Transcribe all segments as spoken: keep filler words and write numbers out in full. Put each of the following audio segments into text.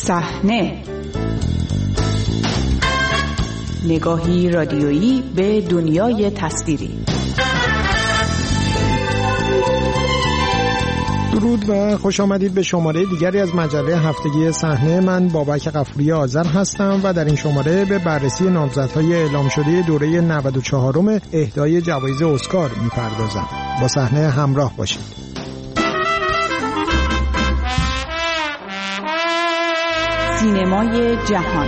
صحنه، نگاهی رادیویی به دنیای تصویری. درود و خوش آمدید به شماره دیگری از مجله هفتگی صحنه. من بابک غفوری آذر هستم و در این شماره به بررسی نامزدهای اعلام شده دوره نود و چهارم اهدای جوایز اسکار می‌پردازم. با صحنه همراه باشید. سینمای جهان.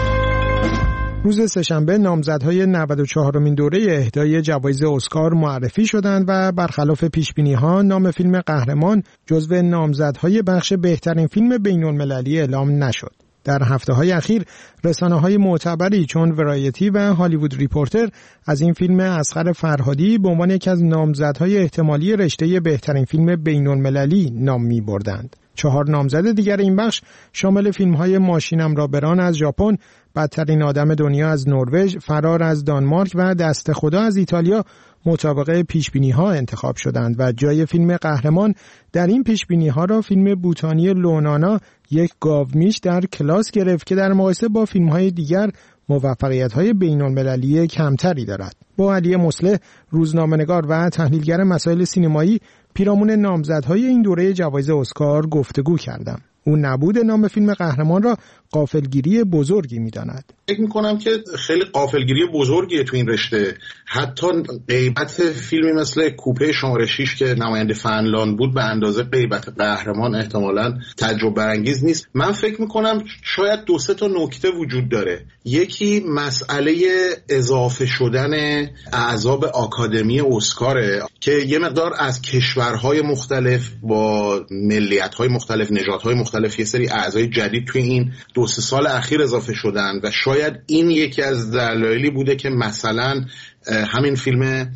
روز سه‌شنبه نامزدهای نود و چهارمین دوره اهدای جوایز اسکار معرفی شدند و برخلاف پیشبینی‌ها نام فیلم قهرمان جزو نامزدهای بخش بهترین فیلم بین‌المللی اعلام نشد. در هفته‌های اخیر رسانه‌های معتبری چون ورایتی و هالیوود ریپورتر از این فیلم اصغر فرهادی به عنوان یکی از نامزدهای احتمالی رشته بهترین فیلم بین‌المللی نام می‌بردند. چهار نامزد دیگر این بخش شامل فیلم‌های ماشینم را بران از ژاپن، بدترین آدم دنیا از نروژ، فرار از دانمارک و دست خدا از ایتالیا مطابق پیشبینی‌ها انتخاب شدند و جای فیلم قهرمان در این پیشبینی‌ها را فیلم بوتانی لونانا یک گاومیش در کلاس گرفت که در مقایسه با فیلم‌های دیگر موفقیت‌های بین‌المللی کمتری دارد. با علی مصلح، روزنامه‌نگار و تحلیلگر مسائل سینمایی، پیرامون نامزدهای این دوره جوایز اسکار گفتگو کردم. او نبود نام فیلم قهرمان را غافلگیری بزرگی می‌داند. فکر می‌کنم که خیلی غافلگیری بزرگیه تو این رشته. حتی غیبت فیلمی مثل کوپه شماره شش که نماینده فنلاند بود به اندازه غیبت قهرمان احتمالاً تجربه برانگیز نیست. من فکر می‌کنم شاید دو سه تا نکته وجود داره. یکی مسئله اضافه شدن اعضا به آکادمی اسکاره که یه مقدار از کشورهای مختلف با ملیت‌های مختلف، نژادهای مختلف یه سری اعضای جدید توی این دو سه سال اخیر اضافه شدن و شاید این یکی از دلایلی بوده که مثلا همین فیلم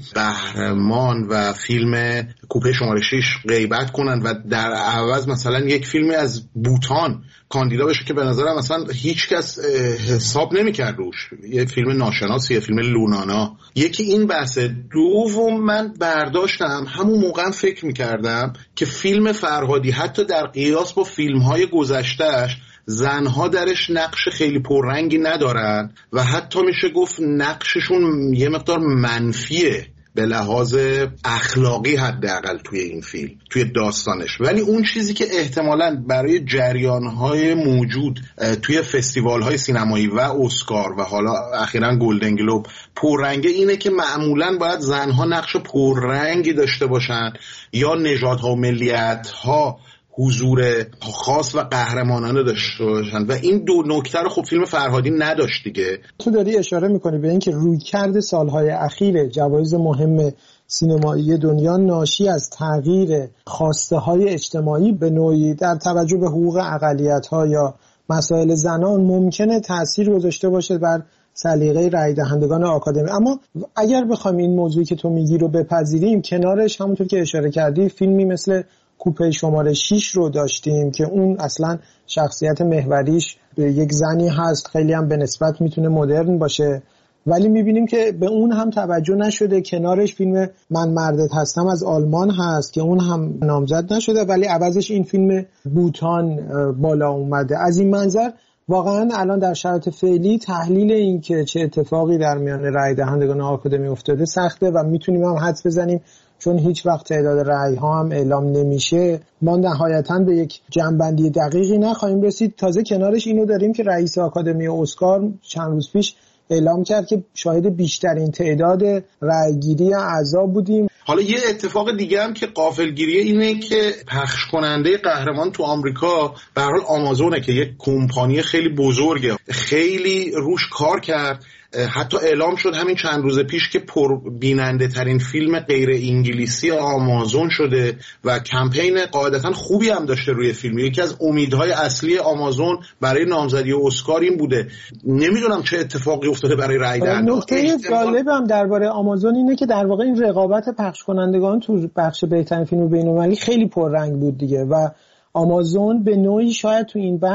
قهرمان و فیلم کوپه شماره شش غیبت کنن و در عوض مثلا یک فیلمی از بوتان کاندیدا بشه که به نظرم مثلا هیچ کس حساب نمی‌کرد روش. یه فیلم ناشناسی، یه فیلم لونانا. یکی این بحثه. دوم، من برداشتم همون موقع فکر می‌کردم که فیلم فرهادی حتی در قیاس با فیلم‌های گذشته‌اش زنها درش نقش خیلی پررنگی ندارن و حتی میشه گفت نقششون یه مقدار منفیه به لحاظ اخلاقی حداقل توی این فیلم، توی داستانش. ولی اون چیزی که احتمالاً برای جریان‌های موجود توی فستیوال‌های سینمایی و اسکار و حالا اخیراً گلدن گلوب پررنگه اینه که معمولاً باید زنها نقش پررنگی داشته باشن یا نژادها و ملیت‌ها حضور خاص و قهرمانانه داشته باشن و این دو نکته رو خب فیلم فرهادی نداشت دیگه. تو داری اشاره میکنی به این که رویکرد سالهای اخیر جوایز مهم سینمایی دنیا ناشی از تغییر خواسته های اجتماعی به نوعی در توجه به حقوق اقلیت‌ها یا مسائل زنان ممکنه تأثیر گذاشته باشه بر سلیقه رای دهندگان آکادمی. اما اگر بخوایم این موضوعی که تو میگی رو بپذیریم، کنارش همونطور که اشاره کردی فیلمی مثل کوپه شماره شش رو داشتیم که اون اصلا شخصیت محوریش یک زنی هست، خیلی هم به نسبت میتونه مدرن باشه، ولی میبینیم که به اون هم توجه نشده. کنارش فیلم من مردت هستم از آلمان هست که اون هم نامزد نشده ولی عوضش این فیلم بوتان بالا اومده. از این منظر واقعا الان در شرایط فعلی تحلیل این که چه اتفاقی در میان رای دهندگان آکادمی افتاده سخته و میتونیم هم حدس بزنیم چون هیچ وقت تعداد رأی ها هم اعلام نمیشه ما نهایتاً به یک جمع‌بندی دقیقی نخواهیم رسید. تازه کنارش اینو داریم که رئیس آکادمی اسکار چند روز پیش اعلام کرد که شاهد بیشترین تعداد رأیگیری اعضا بودیم. حالا یه اتفاق دیگه هم که غافلگیریه اینه که پخش کننده قهرمان تو آمریکا به هر حال آمازونه که یک کمپانی خیلی بزرگه، خیلی روش کار کرد. حتی اعلام شد همین چند روز پیش که پر بیننده ترین فیلم غیر انگلیسی آمازون شده و کمپین قاعدتا خوبی هم داشته روی فیلم. یکی از امیدهای اصلی آمازون برای نامزدی اسکار این بوده. نمیدونم چه اتفاقی افتاده برای رای دهندگان. نکته جالبم درباره آمازون اینه که در واقع این رقابت پخش کنندگان تو بخش بهترین فیلم بین‌المللی خیلی پررنگ بود دیگه و آمازون به نوعی شاید تو این بخش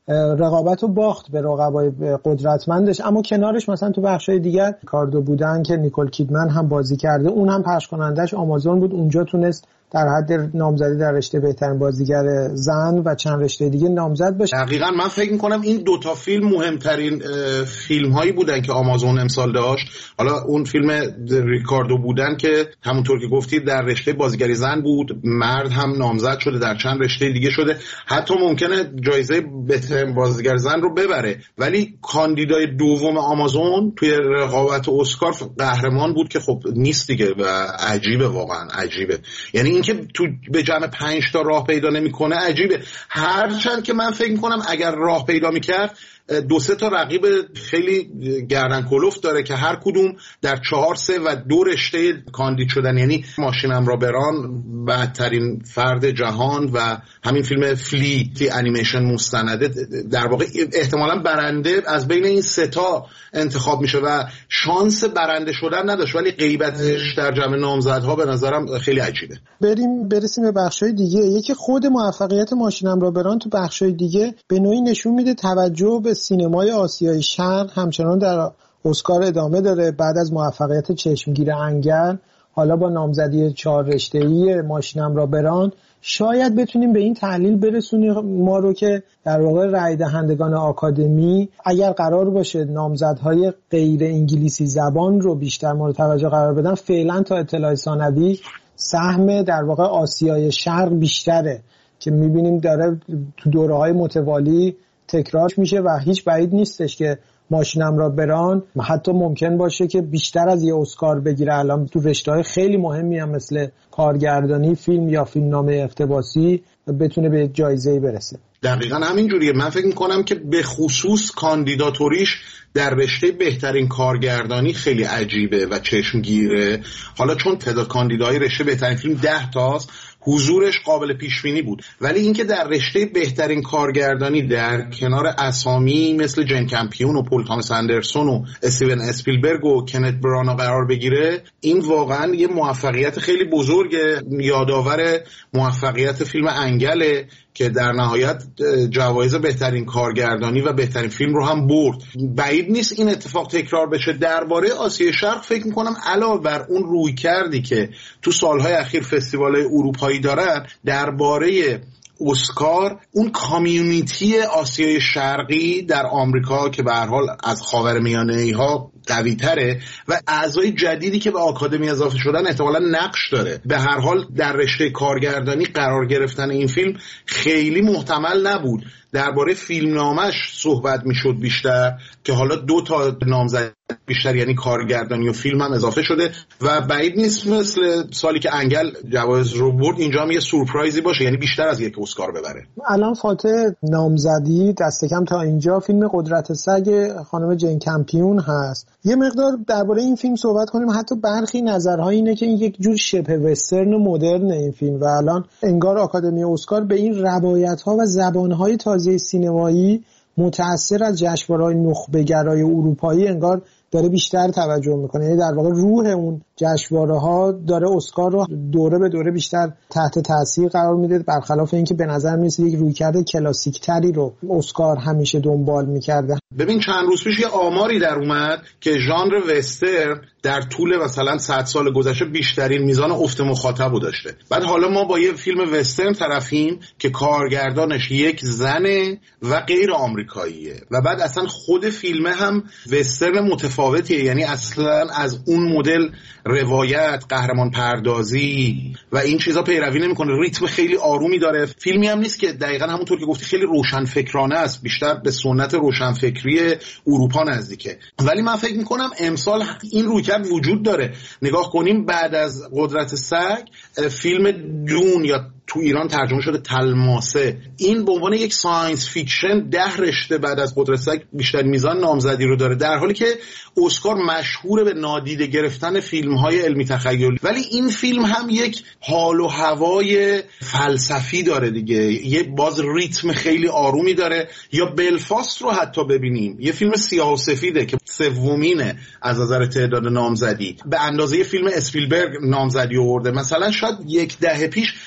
رقابت رو باخت به رقبای قدرتمندش. اما کنارش مثلا تو بخشای دیگر کاردو بودن که نیکول کیدمن هم بازی کرده، اون هم پخش کنندش آمازون بود، اونجا تونست در حد نامزدی در رشته بهترین بازیگر زن و چند رشته دیگه نامزد بشه. دقیقاً من فکر می‌کنم این دوتا فیلم مهمترین فیلم هایی بودن که آمازون امسال داشت. حالا اون فیلم ریکاردو بودن که همونطور که گفتید در رشته بازیگری زن بود، مرد هم نامزد شده، در چند رشته دیگه شده، حتی ممکنه جایزه بهترین بازیگر زن رو ببره. ولی کاندیدای دوم آمازون توی رقابت اسکار قهرمان بود که خب نیست دیگه و عجیبه، واقعا عجیبه. یعنی اینکه تو به جمع پنج تا راه پیدا نمیکنه عجیبه. هرچند که من فکر میکنم اگر راه پیدا میکرد دو سه تا رقیب خیلی گردن کلفت داره که هر کدوم در چهار سه و دو رشته کاندید شدن. یعنی ماشینم را بران بدترین فرد جهان و همین فیلم فلی که انیمیشن مستنده، در واقع احتمالاً برنده از بین این سه تا انتخاب میشه و شانس برنده شدن نداشت، ولی غیبتش در جمع نامزدها به نظرم خیلی عجیبه. بریم برسیم به بخشای دیگه. یکی خود موفقیت ماشینم را بران تو بخشای دیگه به نوعی نشون میده توجه به سینمای آسیای شرق همچنان در اسکار ادامه داره. بعد از موفقیت چشمگیر انگل، حالا با نامزدی چهار رشته‌ای ماشینم را بران، شاید بتونیم به این تحلیل برسونیم ما رو که در واقع رای دهندگان آکادمی اگر قرار باشه نامزدهای غیر انگلیسی زبان رو بیشتر مورد توجه قرار بدن، فعلا تا اطلاع ثانوی سهم در واقع آسیای شرق بیشتره که میبینیم داره تو دوره‌های متوالی تکرار میشه و هیچ بعید نیستش که ماشینم را بران حتی ممکن باشه که بیشتر از یه اسکار بگیره. الان تو رشته‌های خیلی مهمی هم مثل کارگردانی فیلم یا فیلمنامه اقتباسی بتونه به یک جایزه‌ای برسه. دقیقاً همین جوریه. من فکر می‌کنم که به خصوص کاندیداتوریش در رشته بهترین کارگردانی خیلی عجیبه و چشمگیره. حالا چون تعداد کاندیدای رشته بهترین فیلم ده تاست، حضورش قابل پیش بینی بود، ولی اینکه در رشته بهترین کارگردانی در کنار اسامی مثل جین کمپیون و پول تامس اندرسون و استیون اسپیلبرگ و کنت برانا قرار بگیره، این واقعا یه موفقیت خیلی بزرگه. یادآور موفقیت فیلم انگله که در نهایت جوایز بهترین کارگردانی و بهترین فیلم رو هم برد. بعید نیست این اتفاق تکرار بشه. درباره آسیای شرق فکر میکنم علاوه بر اون روی کردی که تو سالهای اخیر فستیوال‌های اروپایی دارن، درباره اسکار اون کامیونیتی آسیای شرقی در آمریکا که به هر حال از خاورمیانه‌ای ها قوی تره و اعضای جدیدی که به آکادمی اضافه شدن احتمالاً نقش داره. به هر حال در رشته کارگردانی قرار گرفتن این فیلم خیلی محتمل نبود. درباره فیلمنامش صحبت میشد بیشتر که حالا دو تا نامزد بیشتر یعنی کارگردانی و فیلم هم اضافه شده و بعید نیست مثل سالی که انگل جوایز رو برد اینجا هم یه سورپرایزی باشه، یعنی بیشتر از یک اسکار ببره. الان فاتح نامزدی دست کم تا اینجا فیلم قدرت سگ خانم جین کمپیون هست. یه مقدار درباره این فیلم صحبت کنیم. حتی برخی نظرها اینه که این یک جور شبه وسترن مدرن این فیلم و الان انگار آکادمی اسکار به این روایت‌ها و زبان‌های تازه سینمایی متأثر از جشنواره‌های نخبه‌گرای اروپایی انگار داره بیشتر توجه میکنه. یعنی در واقع روح اون جشنواره‌ها داره اسکار رو دوره به دوره بیشتر تحت تاثیر قرار میده، برخلاف اینکه به نظر میاد یک رویکرد کلاسیک تری رو اسکار همیشه دنبال میکرده. ببین چند روز پیش یه آماری در اومد که ژانر وسترن در طول مثلا صد سال گذشته بیشترین میزان افت مخاطب داشته. بعد حالا ما با یه فیلم وسترن طرفیم که کارگردانش یک زنه و غیر آمریکاییه و بعد اصلا خود فیلم هم وسترن متفاوتیه، یعنی اصلا از اون مدل روایت، قهرمان پردازی و این چیزا پیروی نمیکنه. ریتم خیلی آرومی داره. فیلمی هم نیست که دقیقاً همونطور که گفتی خیلی روشنفکرانه است، بیشتر به سنت روشنفکری اروپا نزدیکه. ولی من فکر میکنم امسال این رویکرد وجود داره. نگاه کنیم بعد از قدرت سگ فیلم دون یا تو ایران ترجمه شده تلماسه، این به عنوان یک ساینس فیکشن ده رشته بعد از قدرت سگ بیشتر میزان نامزدی رو داره، در حالی که اسکار مشهور به نادیده گرفتن فیلم‌های علمی تخیلی. ولی این فیلم هم یک حال و هوای فلسفی داره دیگه، یه باز ریتم خیلی آرومی داره. یا بلفاست رو حتی ببینیم، یه فیلم سیاه و سفیده که سومینه از نظر تعداد نامزدی، به اندازه فیلم اسپیلبرگ نامزدی آورده. مثلا شاید یک دهه پیش اصلا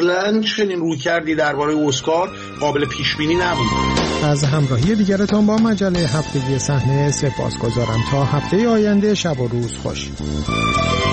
اصلا چنین روی کردی درباره اسکار قابل پیش بینی نبود. از همراهی دیگرتان با مجله هفتگی صحنه سپاسگزارم. تا هفته آینده شب و روز خوش.